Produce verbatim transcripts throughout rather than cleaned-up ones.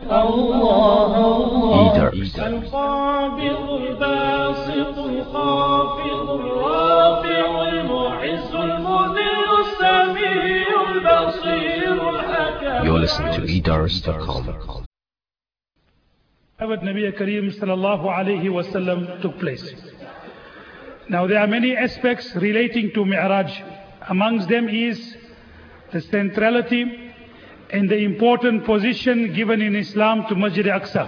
الله الله Eater. القابض الباسط الخافض الرافع المعز المذل السميع البصير الحكم. You're listening to eaters dot com. Prophet Nabi Kareem sallallahu alayhi wasallam took place. Now there are many aspects relating to Mi'raj. Amongst them is the centrality and the important position given in Islam to Masjid Aqsa.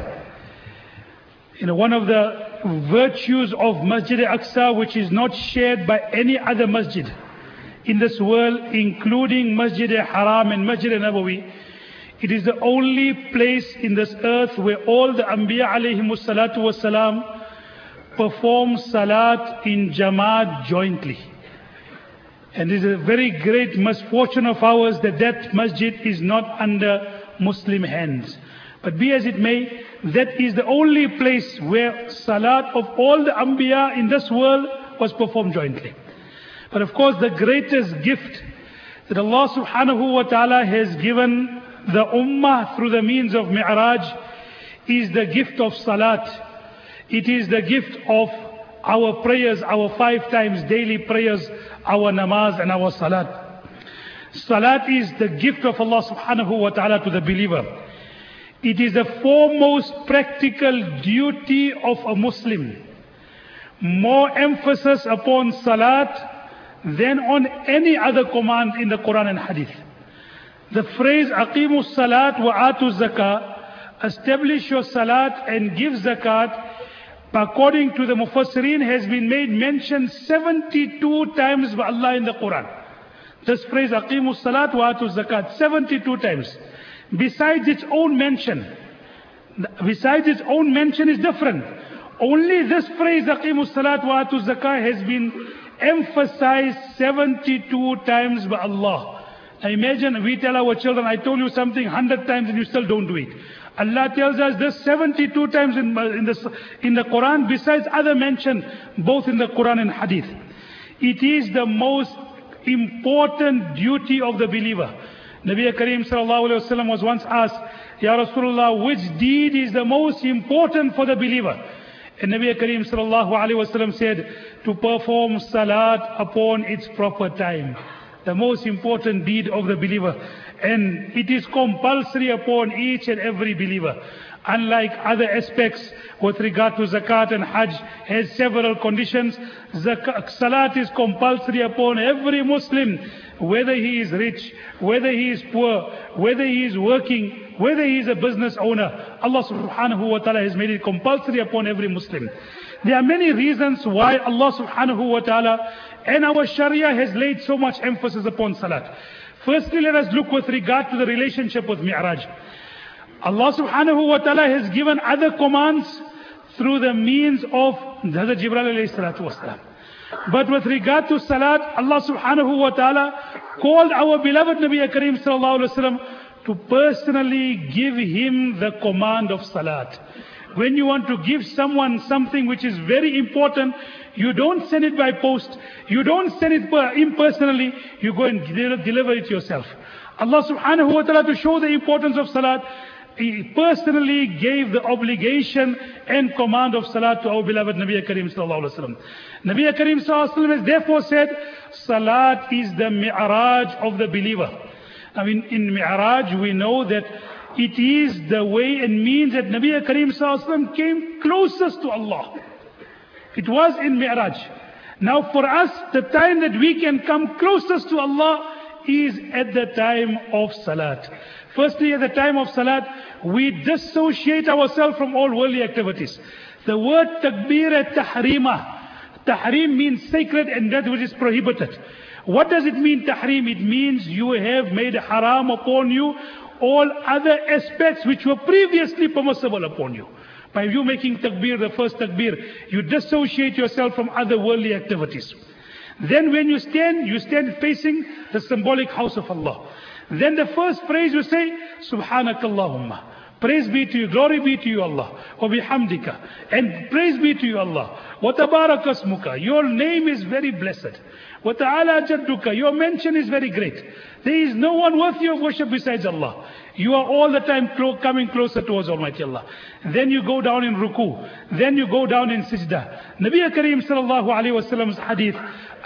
You know, one of the virtues of Masjid Aqsa which is not shared by any other masjid in this world, including Masjid Haram and Masjid Nabawi, it is the only place in this earth where all the Anbiya alayhimus salatu was salam perform salat in Jamaat jointly. And it is a very great misfortune of ours that that masjid is not under Muslim hands. But be as it may, that is the only place where salat of all the Anbiya in this world was performed jointly. But of course the greatest gift that Allah subhanahu wa ta'ala has given the ummah through the means of Mi'raj is the gift of salat. It is the gift of our prayers, our five times daily prayers, our namaz and our salat. Salat is the gift of Allah subhanahu wa ta'ala to the believer. It is the foremost practical duty of a Muslim. More emphasis upon salat than on any other command in the Quran and Hadith. The phrase aqimus salat wa atu zakah, establish your salat and give zakat, according to the Mufassirin, has been made mention seventy-two times by Allah in the Quran. This phrase aqimus salat wa atu zakat, seventy-two times. Besides its own mention, besides its own mention is different. Only this phrase aqimus salat wa atu zakah has been emphasized seventy-two times by Allah. Now imagine we tell our children, I told you something hundred times and you still don't do it. Allah tells us this seventy-two times in, in, the, in the Quran, besides other mention, both in the Quran and Hadith. It is the most important duty of the believer. Nabi Kareem sallallahu alayhi wa sallam was once asked, Ya Rasulullah, which deed is the most important for the believer? And Nabi Kareem sallallahu alayhi wa sallam said, to perform salat upon its proper time. The most important deed of the believer. And it is compulsory upon each and every believer. Unlike other aspects with regard to zakat and hajj, has several conditions. Zakat, salat is compulsory upon every Muslim, whether he is rich, whether he is poor, whether he is working, whether he is a business owner. Allah subhanahu wa ta'ala has made it compulsory upon every Muslim. There are many reasons why Allah subhanahu wa ta'ala and our Sharia has laid so much emphasis upon salat. Firstly, let us look with regard to the relationship with Mi'raj. Allah subhanahu wa ta'ala has given other commands through the means of Hazrat Jibreel alayhi salatu wasalam. But with regard to salat, Allah subhanahu wa ta'ala called our beloved Nabi Kareem sallallahu alayhi wa sallam to personally give him the command of salat. When you want to give someone something which is very important, you don't send it by post, you don't send it impersonally, you go and deliver it yourself. Allah subhanahu wa ta'ala, to show the importance of salat, He personally gave the obligation and command of salat to our beloved Nabi Kareem sallallahu alaihi wasallam. Nabi Kareem sallallahu alaihi wasallam has therefore said, salat is the mi'raj of the believer. I mean, in mi'raj we know that it is the way and means that Nabi Kareem sallallahu alaihi wasallam came closest to Allah. It was in mi'raj. Now for us, the time that we can come closest to Allah is at the time of salat. Firstly, at the time of salat, we dissociate ourselves from all worldly activities. The word takbir at tahrima. Tahrim means sacred and that which is prohibited. What does it mean, tahrim? It means you have made haram upon you all other aspects which were previously permissible upon you. By you making takbir, the first takbir, you dissociate yourself from other worldly activities. Then when you stand, you stand facing the symbolic house of Allah. Then the first phrase you say, Subhanakallahumma. Praise be to you, glory be to you Allah. Wa bihamdika. And praise be to you Allah. Wa tabarakasmuka. Your name is very blessed. Wa ta'ala jadduka. Your mention is very great. There is no one worthy of worship besides Allah. You are all the time clo coming closer towards Almighty Allah. Then you go down in ruku. Then you go down in sajda. Nabi Kareem sallallahu alayhi wa sallam's hadith,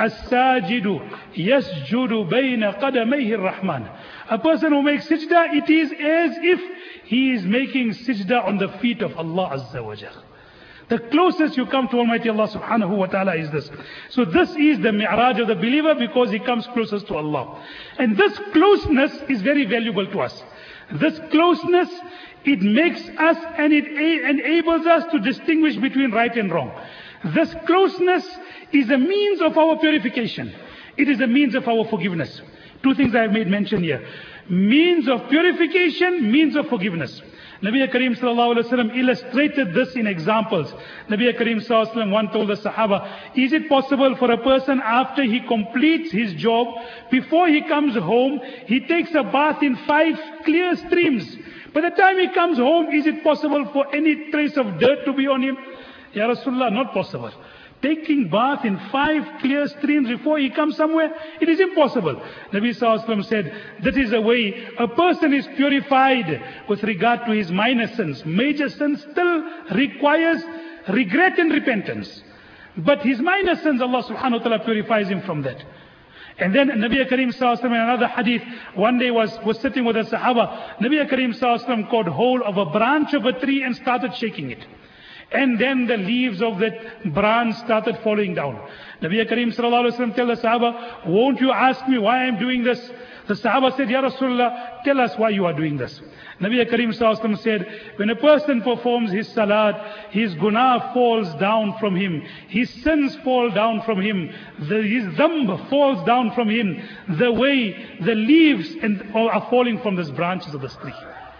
As-sajidu yasjudu bayna qadamayhi ar-Rahman. A person who makes sajda, it is as if he is making sajda on the feet of Allah Azza wa Jalla. The closest you come to Almighty Allah subhanahu wa ta'ala is this. So this is the mi'raj of the believer because he comes closest to Allah. And this closeness is very valuable to us. This closeness, it makes us and it enables us to distinguish between right and wrong. This closeness is a means of our purification. It is a means of our forgiveness. Two things I have made mention here. Means of purification, means of forgiveness. Nabi Kareem sallallahu alayhi wa sallam illustrated this in examples. Nabi Kareem sallallahu alayhi wa sallam one told the Sahaba, is it possible for a person after he completes his job, before he comes home, he takes a bath in five clear streams. By the time he comes home, is it possible for any trace of dirt to be on him? Ya Rasulullah, not possible. Taking bath in five clear streams before he comes somewhere, it is impossible. Nabi Sallallahu Alaihi Wasallam said, that is the way a person is purified with regard to his minor sins. Major sins still requires regret and repentance. But his minor sins, Allah subhanahu wa ta'ala purifies him from that. And then Nabi Kareem Sallallahu Alaihi Wasallam in another hadith, one day was, was sitting with a Sahaba. Nabi Kareem Sallallahu Alaihi Wasallam caught hold of a branch of a tree and started shaking it. And then the leaves of that branch started falling down. Nabi Kareem sallallahu alaihi wasallam tell the Sahaba, won't you ask me why I'm doing this? The Sahaba said, Ya Rasulullah, tell us why you are doing this. Nabi Kareem sallallahu alaihi wasallam said, when a person performs his salat, his gунah falls down from him. His sins fall down from him. The, his dhanb falls down from him. The way the leaves and, are falling from these branches of the tree.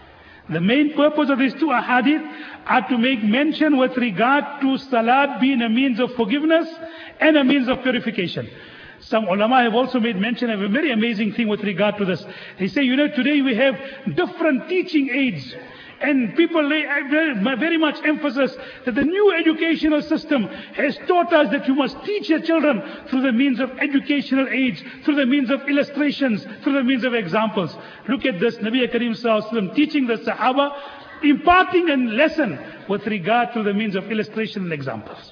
The main purpose of these two ahadith are to make mention with regard to salat being a means of forgiveness and a means of purification. Some ulama have also made mention of a very amazing thing with regard to this. They say, you know, today we have different teaching aids. And people lay very much emphasis that the new educational system has taught us that you must teach your children through the means of educational aids, through the means of illustrations, through the means of examples. Look at this, Nabi Kareem Sallallahu Alaihi Wasallam teaching the Sahaba, imparting a lesson with regard to the means of illustration and examples.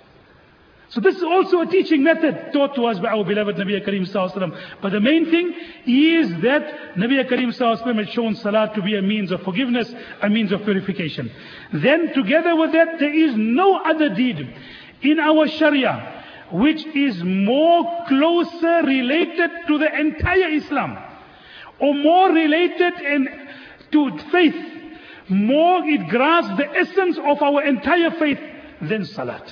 So this is also a teaching method taught to us by our beloved Nabi Kareem Sallallahu Alaihi Wasallam. But the main thing is that Nabi Kareem Sallallahu Alaihi Wasallam has shown salat to be a means of forgiveness, a means of purification. Then together with that, there is no other deed in our Sharia which is more closer related to the entire Islam, or more related in, to faith, more it grasps the essence of our entire faith than salat.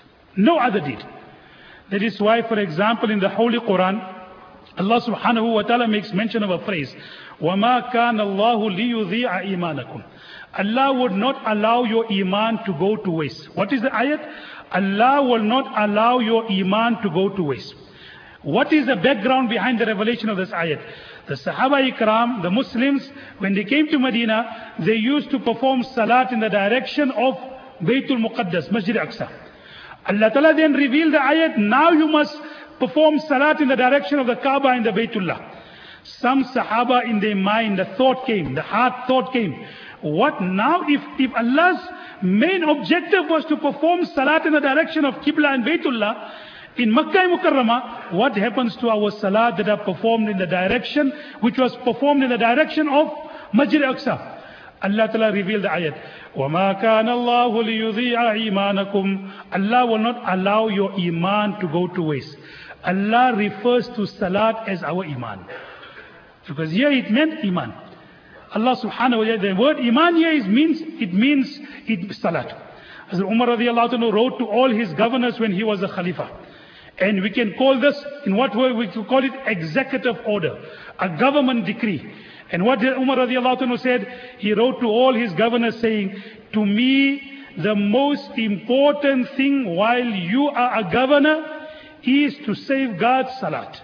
No other deed. That is why, for example, in the Holy Quran, Allah subhanahu wa ta'ala makes mention of a phrase, وَمَا كَانَ اللَّهُ لِيُضِيعَ إِيمَانَكُمْ. Allah would not allow your iman to go to waste. What is the ayat? Allah will not allow your iman to go to waste. What is the background behind the revelation of this ayat? The Sahaba Ikram, the Muslims, when they came to Medina, they used to perform salat in the direction of Baytul Muqaddas, Masjid Aqsa. Allah Ta'ala then revealed the ayat, now you must perform salat in the direction of the Kaaba and the Baytullah. Some Sahaba in their mind, the thought came, the heart thought came, what now if, if Allah's main objective was to perform salat in the direction of Qibla and Baytullah, in Makkah and Mukarramah, what happens to our salat that are performed in the direction, which was performed in the direction of Masjid Aqsa? Allah Ta'ala revealed the ayat, وَمَا كَانَ اللَّهُ لِيُضِيعَ إِيمَانَكُمْ. Allah will not allow your iman to go to waste. Allah refers to salat as our iman. Because here it meant iman. Allah subhanahu wa ta'ala, the word iman here is means, it means it, salat. As Umar radiallahu anhu wrote to all his governors when he was a Khalifa. And we can call this, in what way we can call it, executive order, a government decree. And what Umar radiallahu anhu said, he wrote to all his governors saying, to me, the most important thing while you are a governor is to safeguard salat.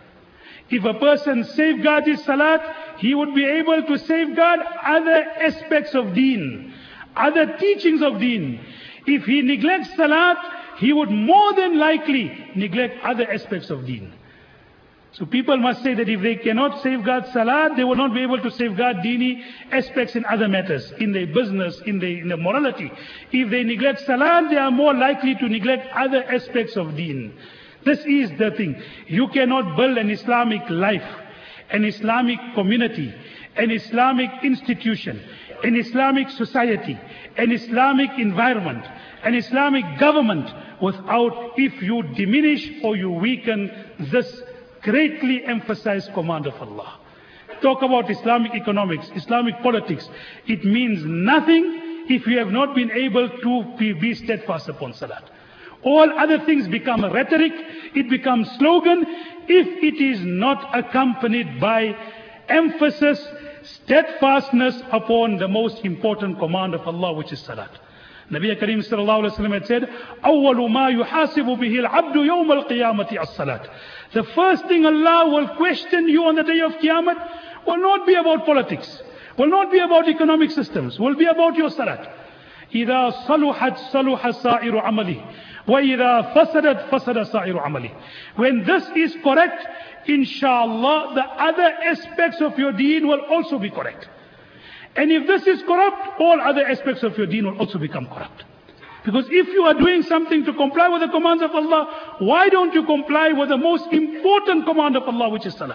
If a person safeguards his salat, he would be able to safeguard other aspects of deen, other teachings of deen. If he neglects salat, he would more than likely neglect other aspects of deen. So people must say that if they cannot safeguard salat, they will not be able to safeguard dini aspects in other matters, in their business, in their, in their morality. If they neglect salat, they are more likely to neglect other aspects of deen. This is the thing. You cannot build an Islamic life, an Islamic community, an Islamic institution, an Islamic society, an Islamic environment, an Islamic government without, if you diminish or you weaken this greatly emphasized command of Allah. Talk about Islamic economics, Islamic politics. It means nothing if you have not been able to be, be steadfast upon salat. All other things become a rhetoric, it becomes slogan, if it is not accompanied by emphasis, steadfastness upon the most important command of Allah, which is salat. Nabi Kareem sallallahu alayhi wa sallam had said, أَوَّلُ مَا يُحَاسِبُ بِهِ الْعَبْدُ يَوْمَ الْقِيَامَةِ الصَّلَاةِ. The first thing Allah will question you on the day of Qiyamah will not be about politics, will not be about economic systems, will be about your salat. إِذَا صَلُحَتْ صَلُحَ سَائِرُ عَمَلِهِ وَإِذَا فَسَدَتْ فَسَدَ سَائِرُ عَمَلِهِ. When this is correct, inshallah, the other aspects of your deen will also be correct. And if this is corrupt, all other aspects of your deen will also become corrupt. Because if you are doing something to comply with the commands of Allah, why don't you comply with the most important command of Allah, which is salat?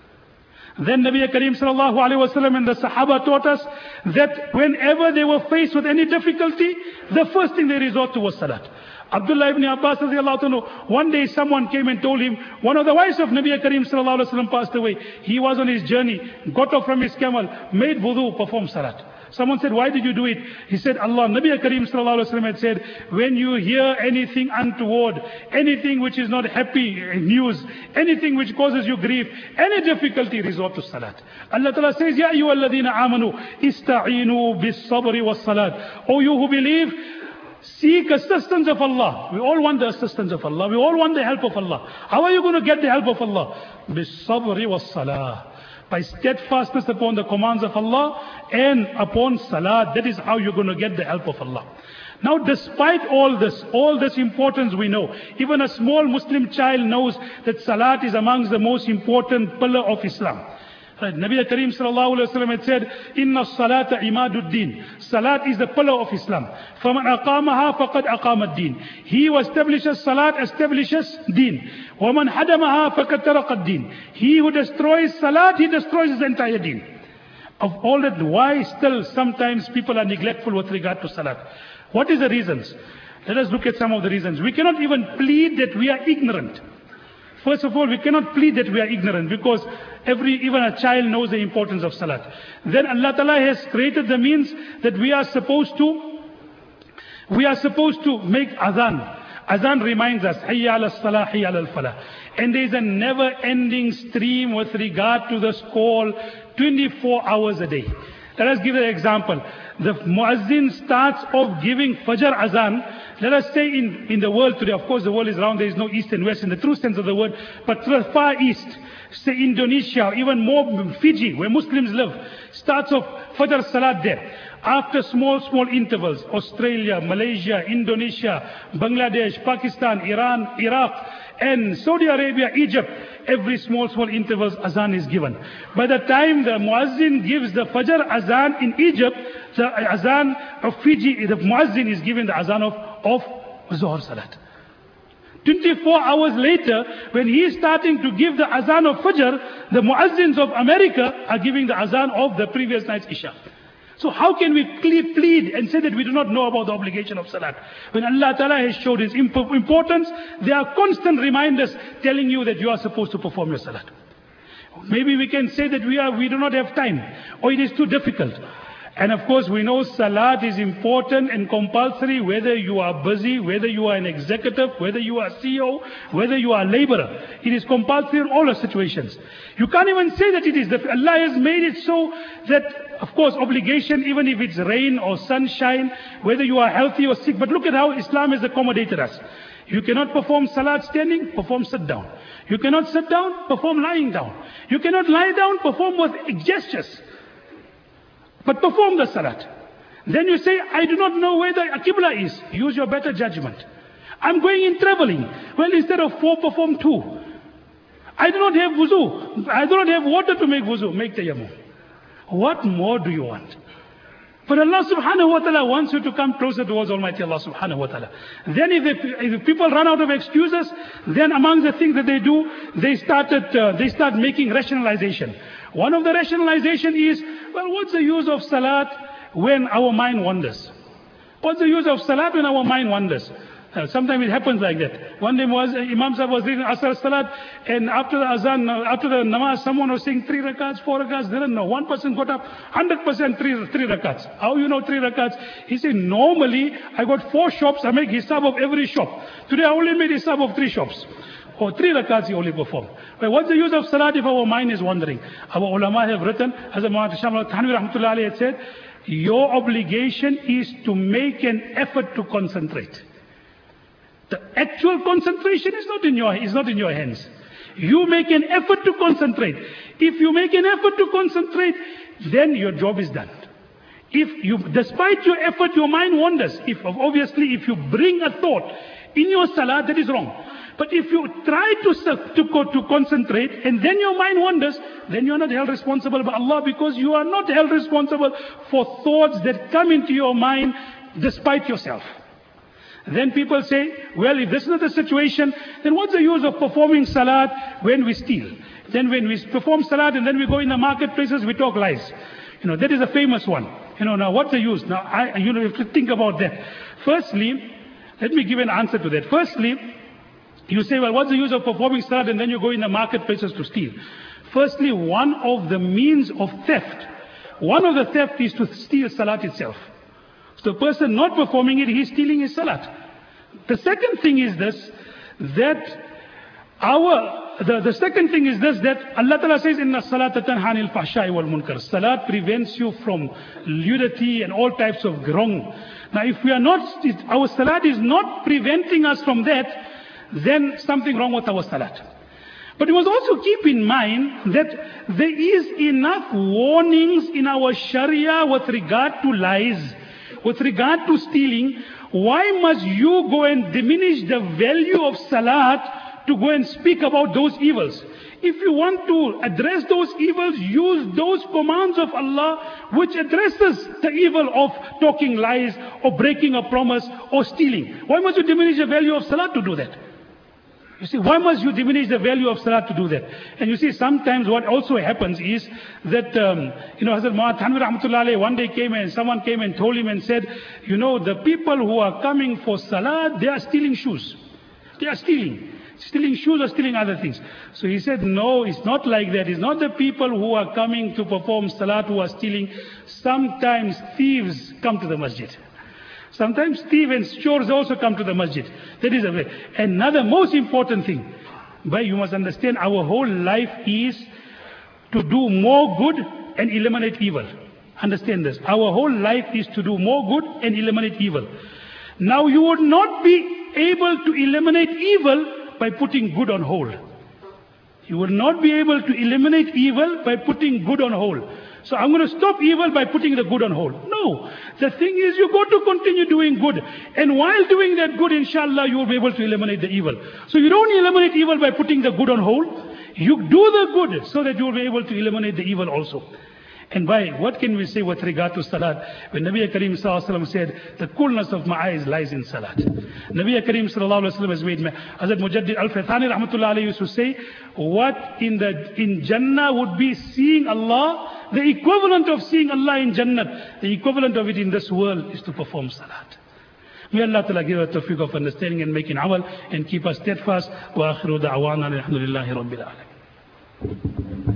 Then Nabi Kareem sallallahu alayhi wa sallam and the Sahaba taught us that whenever they were faced with any difficulty, the first thing they resort to was salat. Abdullah ibn Abbas radiallahu anhu, one day someone came and told him, one of the wives of Nabi Kareem sallallahu alayhi wa sallam passed away. He was on his journey, got off from his camel, made wudu, performed salat. Someone said, why did you do it? He said, Allah, Nabi Kareem sallallahu alayhi wa sallam had said, when you hear anything untoward, anything which is not happy news, anything which causes you grief, any difficulty, resort to salat. Allah Ta'ala says, Ya ayyuhalladhina amanu, ista'inu bis sabri was salat. O you who believe, seek assistance of Allah. We all want the assistance of Allah. We all want the help of Allah. How are you going to get the help of Allah? Bis sabri was salah. By steadfastness upon the commands of Allah and upon salat. That is how you're going to get the help of Allah. Now, despite all this, all this importance we know, even a small Muslim child knows that salat is amongst the most important pillar of Islam. Right. Nabi Kareem sallallahu alayhi wa sallam had said, Inna salata imaduddin. Salat is the pillar of Islam. فَمَنْ أَقَامَهَا فَقَدْ أَقَامَ الدِّينِ. He who establishes salat establishes deen. وَمَنْ حَدَمَهَا فَقَدْ تَرَقَ الدِّينِ. He who destroys salat, he destroys his entire deen. Of all that, why still sometimes people are neglectful with regard to salat? What is the reasons? Let us look at some of the reasons. We cannot even plead that we are ignorant. First of all, we cannot plead that we are ignorant because every, even a child knows the importance of salat. Then Allah Ta'ala has created the means that we are supposed to, we are supposed to make adhan. Adhan reminds us, Hayya ala salah, hayya ala falah. And there is a never-ending stream with regard to this call twenty-four hours a day. Let us give an example. The muazzin starts off giving Fajr azan. Let us say in, in the world today, of course the world is round, there is no east and west in the true sense of the word, but to the far east, say Indonesia, even more Fiji, where Muslims live, starts off Fajr Salat there. After small, small intervals, Australia, Malaysia, Indonesia, Bangladesh, Pakistan, Iran, Iraq, and Saudi Arabia, Egypt, every small, small intervals azan is given. By the time the muazzin gives the Fajr azan in Egypt, the azan of Fiji, the muazzin is given the azan of, of Zuhr Salat. twenty-four hours later, when he is starting to give the azan of Fajr, the muazzins of America are giving the azan of the previous night's Isha. So how can we plead and say that we do not know about the obligation of salat? When Allah Ta'ala has showed His importance, there are constant reminders telling you that you are supposed to perform your salat. Maybe we can say that we are, we do not have time, or it is too difficult. And of course we know salat is important and compulsory whether you are busy, whether you are an executive, whether you are C E O, whether you are a laborer. It is compulsory in all the situations. You can't even say that it is. Allah has made it so that, of course, obligation, even if it's rain or sunshine, whether you are healthy or sick. But look at how Islam has accommodated us. You cannot perform salat standing, perform sit down. You cannot sit down, perform lying down. You cannot lie down, perform with gestures. But perform the salat. Then you say, I do not know where the Qibla is. Use your better judgment. I'm going in traveling. Well, instead of four, perform two. I do not have wuzu. I do not have water to make wuzu. Make tayammum. What more do you want? But Allah subhanahu wa ta'ala wants you to come closer towards Almighty Allah subhanahu wa ta'ala. Then if, they, if people run out of excuses, then among the things that they do, they started, uh, they start making rationalization. One of the rationalization is, well, what's the use of salat when our mind wanders? What's the use of salat when our mind wanders? Uh, sometimes it happens like that. One day was, uh, Imam Sahib was reading Asr Salat, and after the azan, uh, after the namaz, someone was saying three rakats, four rakats, they didn't know. One person got up, one hundred percent three, three rakats. How you know three rakats? He said, normally, I got four shops, I make hisab of every shop. Today I only made hisab of three shops. Or three rakats he only performed. But what's the use of salat if our mind is wandering? Our ulama have written, as Muhammad Shamil Thanvi Rahmatullah Alayhi had said, your obligation is to make an effort to concentrate. The actual concentration is not in your, is not in your hands. You make an effort to concentrate. If you make an effort to concentrate, then your job is done. If you, despite your effort, your mind wanders. If, obviously, if you bring a thought in your salah, that is wrong. But if you try to, to, to concentrate and then your mind wanders, then you are not held responsible by Allah, because you are not held responsible for thoughts that come into your mind despite yourself. Then people say, well, if this is not the situation, then what's the use of performing salat when we steal? Then when we perform salat and then we go in the marketplaces, we talk lies. You know, that is a famous one. You know, now what's the use? Now, I, you know, you have to think about that. Firstly, let me give an answer to that. Firstly, you say, well, what's the use of performing salat and then you go in the marketplaces to steal? Firstly, one of the means of theft, one of the theft is to steal salat itself. So the person not performing it, he's stealing his salat. The second thing is this, that our, the, the second thing is this, that Allah Ta'ala says, Inna salata tanha anil fahsha'i wal munkar. Salat prevents you from nudity and all types of wrong. Now if we are not, if our salat is not preventing us from that, then something wrong with our salat. But we must also keep in mind that there is enough warnings in our Sharia with regard to lies, with regard to stealing. Why must you go and diminish the value of salat to go and speak about those evils? If you want to address those evils, use those commands of Allah which addresses the evil of talking lies or breaking a promise or stealing. Why must you diminish the value of salat to do that? You see, why must you diminish the value of salat to do that? And you see, sometimes what also happens is that, um, you know, Hazrat Muhammad Thanvi Rahmatullah Alayhi one day came and someone came and told him and said, you know, the people who are coming for salat, they are stealing shoes. They are stealing. Stealing shoes or stealing other things. So he said, no, it's not like that. It's not the people who are coming to perform salat who are stealing. Sometimes thieves come to the masjid. Sometimes thieves and chores also come to the masjid. That is a way. Another most important thing, but you must understand, our whole life is to do more good and eliminate evil. Understand this. Our whole life is to do more good and eliminate evil. Now you would not be able to eliminate evil by putting good on hold. You will not be able to eliminate evil by putting good on hold. So I'm going to stop evil by putting the good on hold. No. The thing is, you got to continue doing good. And while doing that good, inshallah, you will be able to eliminate the evil. So you don't eliminate evil by putting the good on hold. You do the good so that you will be able to eliminate the evil also. And why? What can we say with regard to salat? When Nabi Kareem Sallallahu Alaihi Wasallam said, the coolness of my eyes lies in salat. Nabi Kareem Sallallahu Alaihi Wasallam has made, Hazrat Mujaddid Al-Fathani Rahmatullah Alayhi used to say, what in the in Jannah would be seeing Allah, the equivalent of seeing Allah in Jannah, the equivalent of it in this world is to perform salat. May Allah Ta'ala give us tawfiq of understanding and making amal and keep us steadfast. Wa akhiru da'wana alhamdulillahi rabbil alamin.